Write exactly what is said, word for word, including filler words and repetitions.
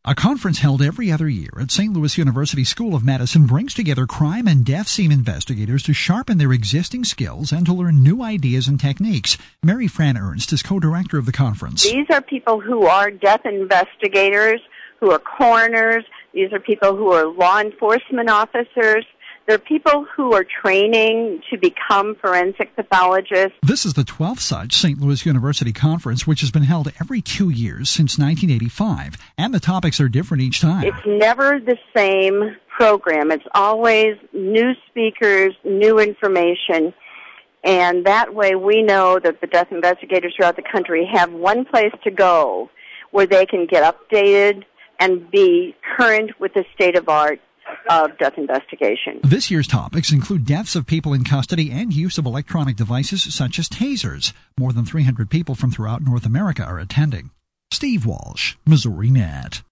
A conference held every other year at Saint Louis University School of Medicine brings together crime and death scene investigators to sharpen their existing skills and to learn new ideas and techniques. Mary Fran Ernst is co-director of the conference. These are people who are death investigators, who are coroners. These are people who are law enforcement officers. They're people who are training to become forensic pathologists. This is the twelfth such Saint Louis University conference, which has been held every two years since nineteen eighty-five, and the topics are different each time. It's never the same program. It's always new speakers, new information, and that way we know that the death investigators throughout the country have one place to go where they can get updated and be current with the state of art of death investigation. This year's topics include deaths of people in custody and use of electronic devices such as tasers. More than three hundred people from throughout North America are attending. Steve Walsh, Missouri Net.